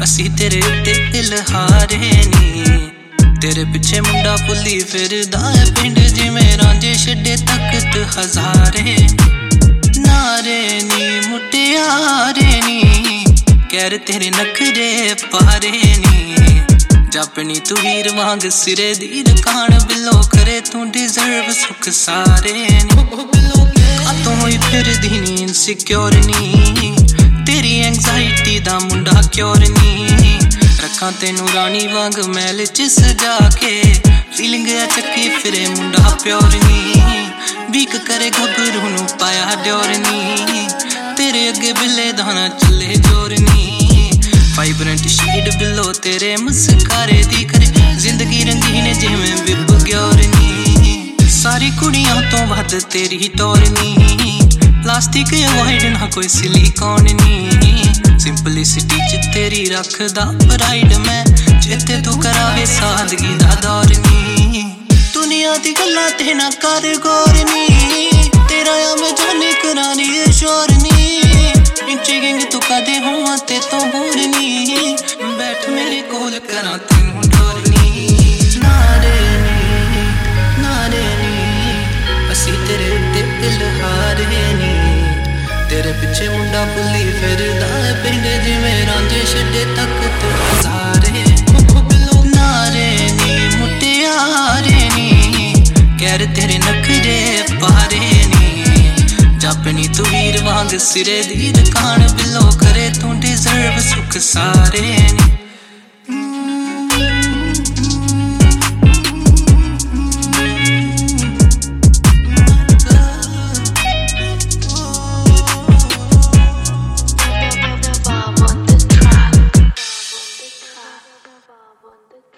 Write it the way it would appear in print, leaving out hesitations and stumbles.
असी तेरे उत्ते इलहारे नी तेरे पिछे मुंडा पुली फिरदा है पिंड जिवें रांझे छड्डे तख्त हजारे नारे नी मुटियारे नी कैर तेरे नखरे पारे नी जापनी तू वीर वांग सिरे दी दुकान बिलो करे तू डिजर्व सुख सारे तू ही फिर दी नी इनसिक्योर नी तेरी एंग्जाइटी दा मुंडा क्योर नी रखा तेनू रानी वांग मैल च सजा के फीलिंग चक्की फिरे मुंडा प्योर नी बीक करे घबरू नू पाया डोर नी तेरे अगे बिले दाना चले जोर नी वाइब्रेंट शेड बिलो तेरे मुस्कारे दी करे जिंदगी रंगीन जिवें विप ग्योर नी सारी कुड़ियां तो वध तेरी तौर नी प्लास्टिक अवॉइड ना कोई सिलिकॉन नी सिंपलिसिटी च तेरी रखदा प्राइड मैं चेते तू करावे सादगी दा दौर नी दुनिया दी गल्लां ते ना कर गौर नी तेरा या मैं जाने करानी है शोर नी इंची गिंग तू कदे हुआ ते तो बोर नी बैठ मेरे कोल करा तैनू डोर नी नारे नी असी तेरे उत्ते इलहारे नी तेरे पिछे मुंडा पुली फिरदा है पिंड जिवें रांझे छड्डे तख्त हजारे नारे नी मुटियारे नी कैर तेरे नखरे पारे नी जापनी तू वीर वांग सिरे दी दुकान बिलो करे तू डिजर्व सुख सारे नी।